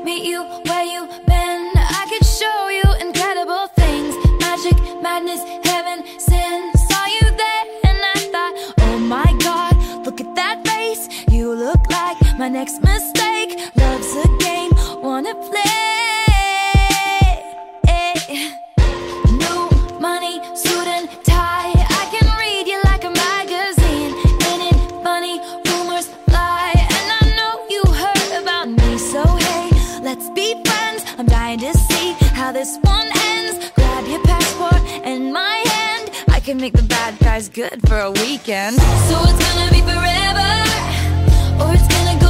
meet you where you been. I could show you incredible things. Magic, madness, heaven, sin. Saw you there and I thought, oh my God, look at that face. You look like my next mistake. Love's a game, wanna play. New money, suit and tie. I can read you like a magazine. Ain't it funny? Rumors fly, and I know you heard about me. So hey, let's be friends. I'm dying to see how this one ends. Grab your passport and my hand. I can make the bad guys good for a weekend. So it's gonna be forever, or it's gonna